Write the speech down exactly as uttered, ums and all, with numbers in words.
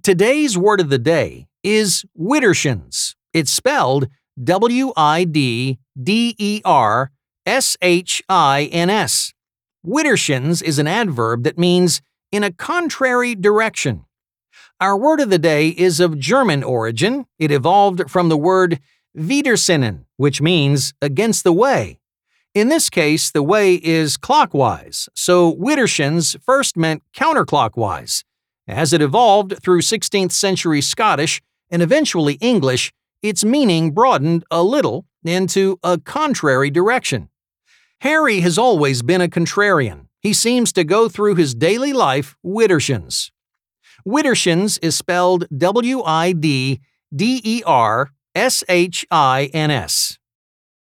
Today's word of the day is widdershins. It's spelled W I D D E R S H I N S. Widdershins is an adverb that means in a contrary direction. Our word of the day is of German origin. It evolved from the word Widersinnen, which means against the way. In this case, the way is clockwise, so widdershins first meant counterclockwise. As it evolved through sixteenth century Scottish and eventually English, its meaning broadened a little into a contrary direction. Harry has always been a contrarian. He seems to go through his daily life widdershins. Widdershins is spelled W I D D E R S H I N S.